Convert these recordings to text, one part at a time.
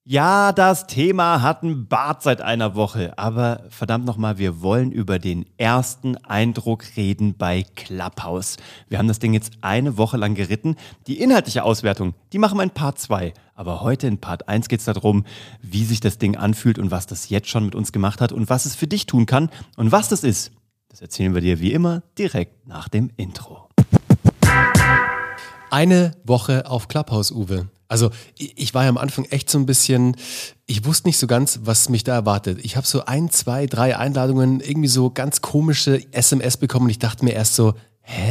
Ja, das Thema hat einen Bart seit einer Woche, aber verdammt nochmal, wir wollen über den ersten Eindruck reden bei Clubhouse. Wir haben das Ding jetzt eine Woche lang geritten. Die inhaltliche Auswertung, die machen wir in Part 2. Aber heute in Part 1 geht es darum, wie sich das Ding anfühlt und was das jetzt schon mit uns gemacht hat und was es für dich tun kann. Und was das ist, das erzählen wir dir wie immer direkt nach dem Intro. Eine Woche auf Clubhouse, Uwe. Also ich war ja am Anfang echt so ein bisschen, ich wusste nicht so ganz, was mich da erwartet. Ich habe so 1, 2, 3 Einladungen, irgendwie so ganz komische SMS bekommen und ich dachte mir erst so,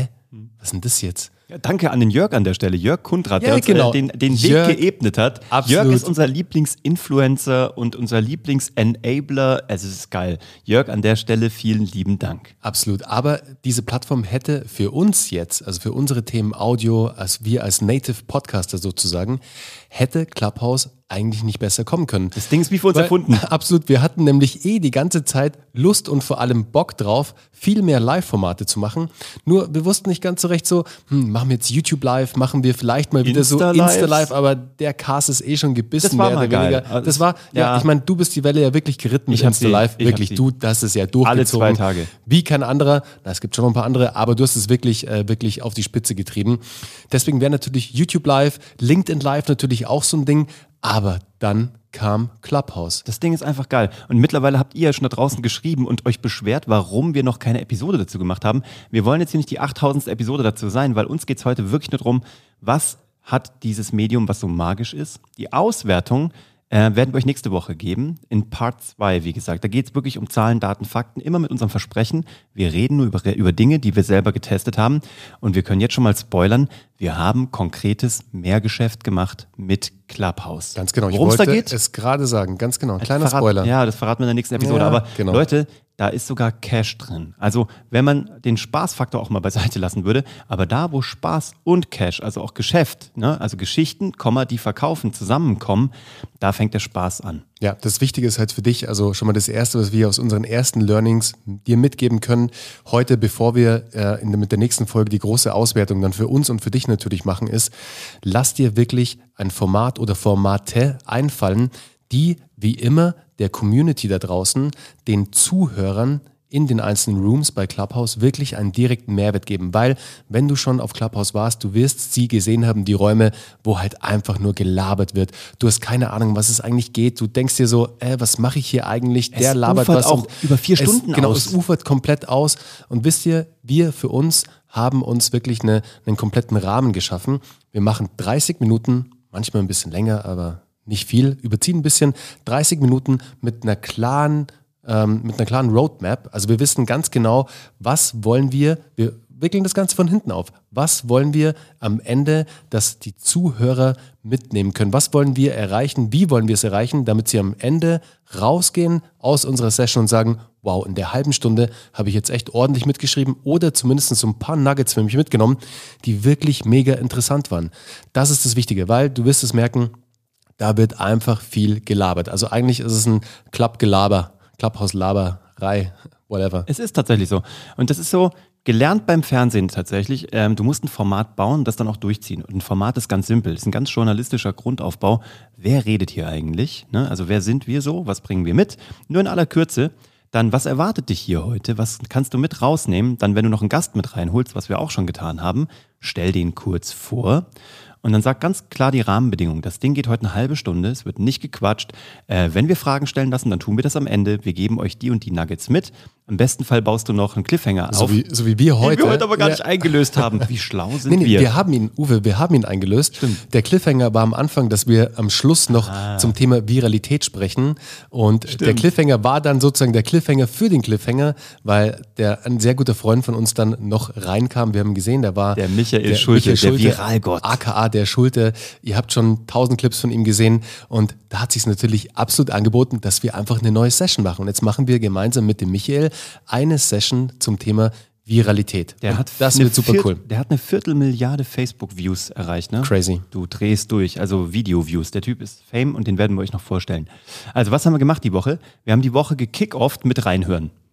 was ist denn das jetzt? Ja, danke an den Jörg an der Stelle, Jörg Kundrat, Ja, der uns genau. den Jörg, Weg geebnet hat. absolut. Jörg ist unser Lieblingsinfluencer und unser Lieblingsenabler. Es ist geil. Jörg, an der Stelle vielen lieben Dank. Absolut, aber diese Plattform hätte für uns jetzt, also für unsere Themen Audio, als wir als Native Podcaster sozusagen, hätte Clubhouse eigentlich nicht besser kommen können. Das Ding ist wie für uns erfunden. Absolut, wir hatten nämlich die ganze Zeit Lust und vor allem Bock drauf, viel mehr Live-Formate zu machen. Nur wir wussten nicht ganz so recht so, machen wir jetzt YouTube Live, machen wir vielleicht mal wieder so Insta-Live, aber der Cast ist schon gebissen, das war mehr mal oder weniger. geil. Das war, ja, ich meine, du bist die Welle ja wirklich geritten mit Insta-Live, wirklich, du, das ist ja durchgezogen. Alle 2 Tage. Wie kein anderer, es gibt schon noch ein paar andere, aber du hast es wirklich auf die Spitze getrieben. Deswegen wäre natürlich YouTube Live, LinkedIn Live natürlich auch so ein Ding, aber dann kam Clubhouse. Das Ding ist einfach geil. Und mittlerweile habt ihr ja schon da draußen geschrieben und euch beschwert, warum wir noch keine Episode dazu gemacht haben. Wir wollen jetzt hier nicht die 8000. Episode dazu sein, weil uns geht es heute wirklich nur darum, was hat dieses Medium, was so magisch ist. Die Auswertung werden wir euch nächste Woche geben, in Part 2, wie gesagt. Da geht es wirklich um Zahlen, Daten, Fakten, immer mit unserem Versprechen. Wir reden nur über Dinge, die wir selber getestet haben. Und wir können jetzt schon mal spoilern, wir haben konkretes Mehrgeschäft gemacht mit Clubhouse. Ganz genau, Worum es da geht? es gerade sagen, ganz genau, kleiner Spoiler. Ja, das verraten wir in der nächsten Episode. Ja, aber genau. Leute, da ist sogar Cash drin. Also wenn man den Spaßfaktor auch mal beiseite lassen würde, aber da, wo Spaß und Cash, also auch Geschäft, ne, also Geschichten, die verkaufen, zusammenkommen, da fängt der Spaß an. Ja, das Wichtige ist halt für dich, also schon mal das Erste, was wir aus unseren ersten Learnings dir mitgeben können, heute, bevor wir mit der nächsten Folge die große Auswertung dann für uns und für dich natürlich machen, ist, lass dir wirklich ein Format oder Formate einfallen, die wie immer der Community da draußen, den Zuhörern in den einzelnen Rooms bei Clubhouse wirklich einen direkten Mehrwert geben. Weil, wenn du schon auf Clubhouse warst, du wirst sie gesehen haben, die Räume, wo halt einfach nur gelabert wird. Du hast keine Ahnung, was es eigentlich geht. Du denkst dir so, was mache ich hier eigentlich? Der labert was. Auch über 4 Stunden genau, aus. Es ufert komplett aus. Und wisst ihr, wir für uns haben uns wirklich einen kompletten Rahmen geschaffen. Wir machen 30 Minuten, manchmal ein bisschen länger, aber nicht viel, überziehen ein bisschen, 30 Minuten mit einer klaren Roadmap. Also wir wissen ganz genau, was wollen wir wickeln das Ganze von hinten auf. Was wollen wir am Ende, dass die Zuhörer mitnehmen können? Was wollen wir erreichen? Wie wollen wir es erreichen, damit sie am Ende rausgehen aus unserer Session und sagen, wow, in der halben Stunde habe ich jetzt echt ordentlich mitgeschrieben oder zumindest so ein paar Nuggets für mich mitgenommen, die wirklich mega interessant waren. Das ist das Wichtige, weil du wirst es merken, da wird einfach viel gelabert. Also eigentlich ist es ein Clubhouse-Laberei, whatever. Es ist tatsächlich so. Und das ist so gelernt beim Fernsehen tatsächlich. Du musst ein Format bauen und das dann auch durchziehen. Und ein Format ist ganz simpel. Das ist ein ganz journalistischer Grundaufbau. Wer redet hier eigentlich? Ne? Also wer sind wir so? Was bringen wir mit? Nur in aller Kürze. Dann, was erwartet dich hier heute? Was kannst du mit rausnehmen? Dann, wenn du noch einen Gast mit reinholst, was wir auch schon getan haben, stell den kurz vor. Und dann sag ganz klar die Rahmenbedingungen. Das Ding geht heute eine halbe Stunde, es wird nicht gequatscht. Wenn wir Fragen stellen lassen, dann tun wir das am Ende. Wir geben euch die und die Nuggets mit. Im besten Fall baust du noch einen Cliffhanger auf. So wie wir heute. Den wir heute aber gar nicht eingelöst haben. Wie schlau sind wir? Wir haben ihn, Uwe, eingelöst. Stimmt. Der Cliffhanger war am Anfang, dass wir am Schluss noch zum Thema Viralität sprechen. Und der Cliffhanger war dann sozusagen der Cliffhanger für den Cliffhanger, weil ein sehr guter Freund von uns dann noch reinkam. Wir haben gesehen, da war der Michael Schulte, der Viralgott. aka der Schulte. Ihr habt schon 1000 Clips von ihm gesehen. Und da hat sich es natürlich absolut angeboten, dass wir einfach eine neue Session machen. Und jetzt machen wir gemeinsam mit dem Michael eine Session zum Thema Viralität. Das wird super cool. Der hat 250.000 Facebook-Views erreicht, ne? Crazy. Du drehst durch, also Video-Views. Der Typ ist Fame und den werden wir euch noch vorstellen. Also was haben wir gemacht die Woche? Wir haben die Woche gekickt-offt mit reinhören.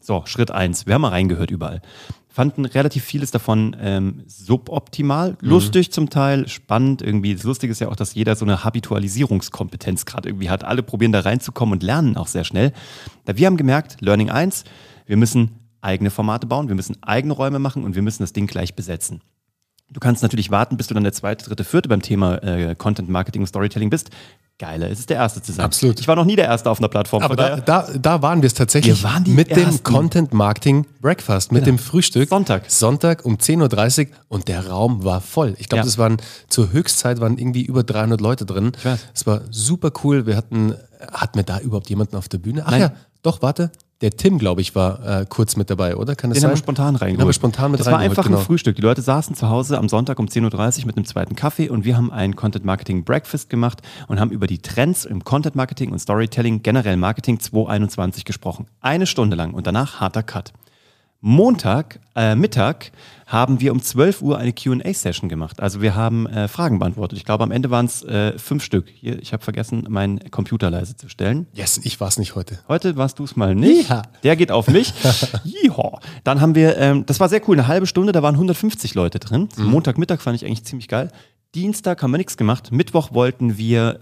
So, Schritt 1. Wir haben mal reingehört überall. Fanden relativ vieles davon suboptimal, lustig zum Teil, spannend irgendwie. Das Lustige ist ja auch, dass jeder so eine Habitualisierungskompetenz gerade irgendwie hat. Alle probieren da reinzukommen und lernen auch sehr schnell. Wir haben gemerkt, Learning 1, wir müssen eigene Formate bauen, wir müssen eigene Räume machen und wir müssen das Ding gleich besetzen. Du kannst natürlich warten, bis du dann der 2., 3., 4. beim Thema Content Marketing und Storytelling bist. Geiler ist es, der Erste zu sein. Absolut. Ich war noch nie der Erste auf einer Plattform. Aber da waren wir es tatsächlich mit dem Content Marketing Breakfast, mit dem Frühstück. Sonntag um 10.30 Uhr und der Raum war voll. Ich glaube, zur Höchstzeit waren irgendwie über 300 Leute drin. Es war super cool. Hatten wir da überhaupt jemanden auf der Bühne? Ach ja, doch, warte. Der Tim, glaube ich, war kurz mit dabei, oder? Kann das sein? Den haben wir spontan reingeholt. Das war einfach ein Frühstück. Die Leute saßen zu Hause am Sonntag um 10.30 Uhr mit einem zweiten Kaffee und wir haben ein Content Marketing Breakfast gemacht und haben über die Trends im Content Marketing und Storytelling, generell Marketing 2021 gesprochen. 1 Stunde lang und danach harter Cut. Montag, Mittag, haben wir um 12 Uhr eine Q&A-Session gemacht. Also wir haben Fragen beantwortet. Ich glaube, am Ende waren es 5 Stück. Hier, ich habe vergessen, meinen Computer leise zu stellen. Yes, ich war es nicht heute. Heute warst du es mal nicht. Ja. Der geht auf mich. Dann haben wir, das war sehr cool, eine halbe Stunde, da waren 150 Leute drin. Montagmittag fand ich eigentlich ziemlich geil. Dienstag haben wir nichts gemacht. Mittwoch wollten wir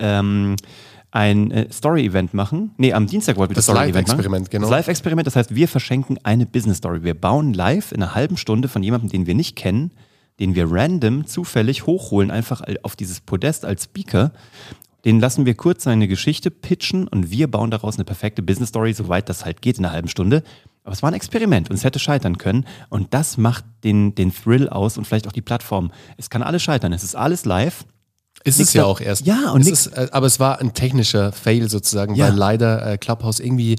ein Story-Event machen. Nee, am Dienstag wollten wir das Story-Event machen. Live-Experiment, genau. Das Live-Experiment, das heißt, wir verschenken eine Business-Story. Wir bauen live in einer halben Stunde von jemandem, den wir nicht kennen, den wir random, zufällig hochholen, einfach auf dieses Podest als Speaker. Den lassen wir kurz seine Geschichte pitchen und wir bauen daraus eine perfekte Business-Story, soweit das halt geht in einer halben Stunde. Aber es war ein Experiment und es hätte scheitern können. Und das macht den Thrill aus und vielleicht auch die Plattform. Es kann alles scheitern. Es ist alles live. Ist es ja auch erst. Ja, und aber es war ein technischer Fail sozusagen, weil leider Clubhouse irgendwie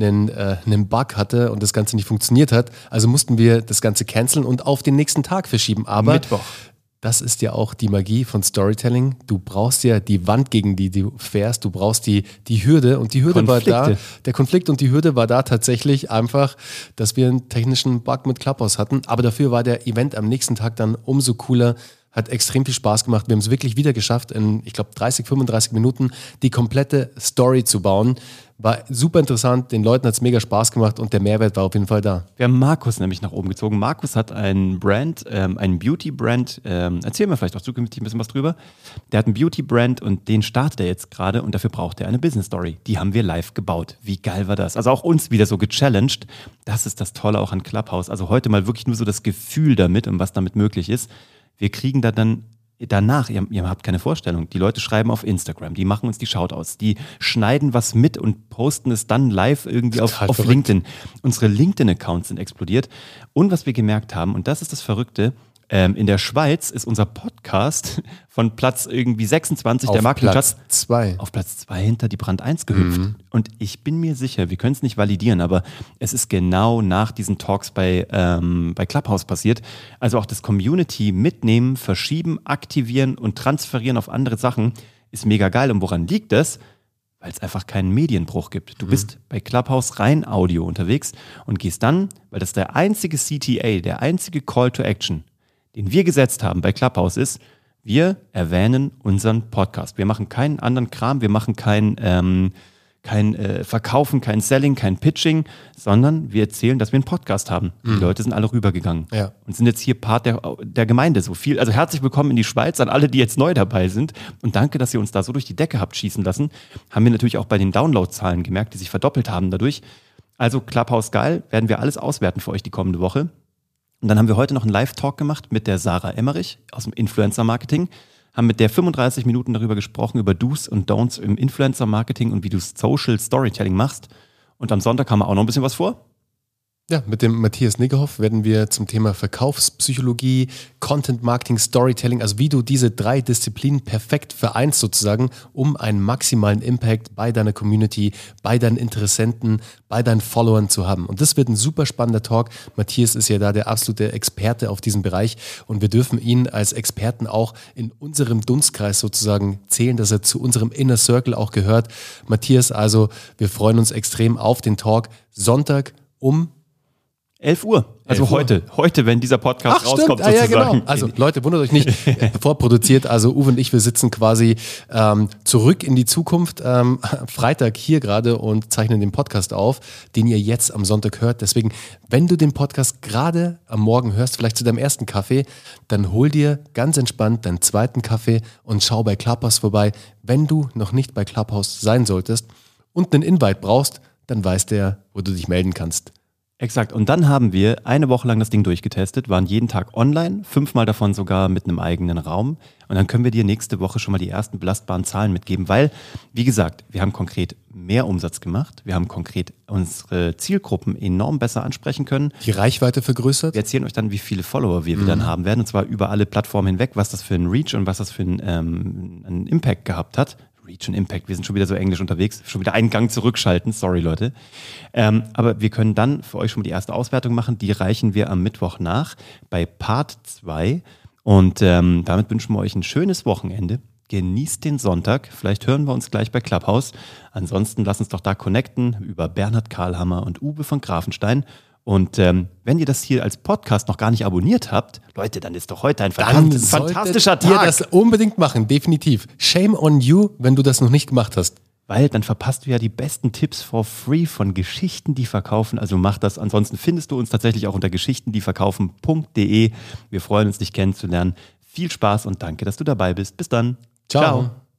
einen Bug hatte und das Ganze nicht funktioniert hat. Also mussten wir das Ganze canceln und auf den nächsten Tag verschieben. Aber Mittwoch. Das ist ja auch die Magie von Storytelling. Du brauchst ja die Wand, gegen die du fährst. Du brauchst die Hürde und die Hürde war da. Der Konflikt und die Hürde war da tatsächlich einfach, dass wir einen technischen Bug mit Clubhouse hatten. Aber dafür war der Event am nächsten Tag dann umso cooler. Hat extrem viel Spaß gemacht. Wir haben es wirklich wieder geschafft, in, ich glaube, 30, 35 Minuten die komplette Story zu bauen. War super interessant, den Leuten hat es mega Spaß gemacht und der Mehrwert war auf jeden Fall da. Wir haben Markus nämlich nach oben gezogen. Markus hat einen Brand, einen Beauty-Brand, erzählen wir vielleicht auch zukünftig ein bisschen was drüber. Der hat einen Beauty-Brand und den startet er jetzt gerade und dafür braucht er eine Business-Story. Die haben wir live gebaut. Wie geil war das? Also auch uns wieder so gechallenged. Das ist das Tolle auch an Clubhouse. Also heute mal wirklich nur so das Gefühl damit und was damit möglich ist. Wir kriegen da dann danach, ihr habt keine Vorstellung, die Leute schreiben auf Instagram, die machen uns die Shoutouts, die schneiden was mit und posten es dann live irgendwie auf LinkedIn. Unsere LinkedIn-Accounts sind explodiert. Und was wir gemerkt haben, und das ist das Verrückte, in der Schweiz ist unser Podcast von Platz irgendwie 26 der Marketingcharts auf Platz 2 hinter die Brand 1 gehüpft. Und ich bin mir sicher, wir können es nicht validieren, aber es ist genau nach diesen Talks bei Clubhouse passiert. Also auch das Community mitnehmen, verschieben, aktivieren und transferieren auf andere Sachen ist mega geil. Und woran liegt das? Weil es einfach keinen Medienbruch gibt. Du bist bei Clubhouse rein Audio unterwegs und gehst dann, weil das der einzige CTA, der einzige Call to Action, den wir gesetzt haben bei Clubhouse ist, wir erwähnen unseren Podcast. Wir machen keinen anderen Kram, wir machen kein Verkaufen, kein Selling, kein Pitching, sondern wir erzählen, dass wir einen Podcast haben. Die Leute sind alle rübergegangen und sind jetzt hier Part der Gemeinde. Also herzlich willkommen in die Schweiz an alle, die jetzt neu dabei sind und danke, dass ihr uns da so durch die Decke habt schießen lassen. Haben wir natürlich auch bei den Downloadzahlen gemerkt, die sich verdoppelt haben dadurch. Also Clubhouse geil, werden wir alles auswerten für euch die kommende Woche. Und dann haben wir heute noch einen Live-Talk gemacht mit der Sarah Emmerich aus dem Influencer-Marketing. Haben mit der 35 Minuten darüber gesprochen, über Do's und Don'ts im Influencer-Marketing und wie du Social Storytelling machst. Und am Sonntag haben wir auch noch ein bisschen was vor. Ja, mit dem Matthias Niggerhoff werden wir zum Thema Verkaufspsychologie, Content Marketing, Storytelling, also wie du diese 3 Disziplinen perfekt vereinst sozusagen, um einen maximalen Impact bei deiner Community, bei deinen Interessenten, bei deinen Followern zu haben. Und das wird ein super spannender Talk. Matthias ist ja da der absolute Experte auf diesem Bereich und wir dürfen ihn als Experten auch in unserem Dunstkreis sozusagen zählen, dass er zu unserem Inner Circle auch gehört. Matthias, also wir freuen uns extrem auf den Talk. Sonntag um 11 Uhr. Also 11 Uhr. Heute, wenn dieser Podcast rauskommt, stimmt. sozusagen. Ja, genau. Also Leute, wundert euch nicht, vorproduziert. Also Uwe und ich, wir sitzen quasi zurück in die Zukunft, Freitag hier gerade und zeichnen den Podcast auf, den ihr jetzt am Sonntag hört. Deswegen, wenn du den Podcast gerade am Morgen hörst, vielleicht zu deinem ersten Kaffee, dann hol dir ganz entspannt deinen zweiten Kaffee und schau bei Clubhouse vorbei. Wenn du noch nicht bei Clubhouse sein solltest und einen Invite brauchst, dann weißt du ja, wo du dich melden kannst. Exakt. Und dann haben wir eine Woche lang das Ding durchgetestet, waren jeden Tag online, 5-mal davon sogar mit einem eigenen Raum. Und dann können wir dir nächste Woche schon mal die ersten belastbaren Zahlen mitgeben, weil, wie gesagt, wir haben konkret mehr Umsatz gemacht. Wir haben konkret unsere Zielgruppen enorm besser ansprechen können. Die Reichweite vergrößert. Wir erzählen euch dann, wie viele Follower wir dann haben werden, und zwar über alle Plattformen hinweg, was das für ein Reach und was das für einen Impact gehabt hat. Reach und Impact, wir sind schon wieder so englisch unterwegs, schon wieder einen Gang zurückschalten, sorry Leute. Aber wir können dann für euch schon mal die erste Auswertung machen, die reichen wir am Mittwoch nach bei Part 2 und damit wünschen wir euch ein schönes Wochenende. Genießt den Sonntag, vielleicht hören wir uns gleich bei Clubhouse. Ansonsten lasst uns doch da connecten über Bernhard Karlhammer und Uwe von Grafenstein. Und wenn ihr das hier als Podcast noch gar nicht abonniert habt, Leute, dann ist doch heute ein fantastischer Tag. Ihr das unbedingt machen, definitiv. Shame on you, wenn du das noch nicht gemacht hast. Weil dann verpasst du ja die besten Tipps for free von Geschichten, die verkaufen. Also mach das. Ansonsten findest du uns tatsächlich auch unter geschichtendieverkaufen.de. Wir freuen uns, dich kennenzulernen. Viel Spaß und danke, dass du dabei bist. Bis dann. Ciao.